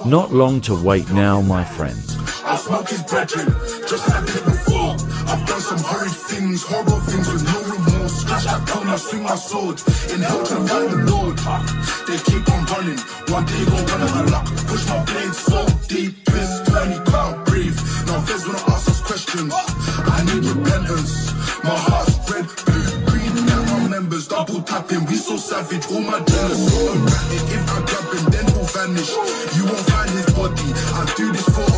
Not long to wait now, my friends. I smoke his brethren, just like I did before. I've done some horrid things, horrible things with no remorse. Scratch that down, I swing my sword. In hell to find the Lord. They keep on running, one day gon' run out of luck. Push my blade so deep, twist, turn, you can't breathe. Now feds wanna ask us questions. I need repentance. My heart's red, blue, green, and my members double tapping. We so savage, all my jealous, so erratic. If I grab him, then he'll vanish. You won't find his body. I do this for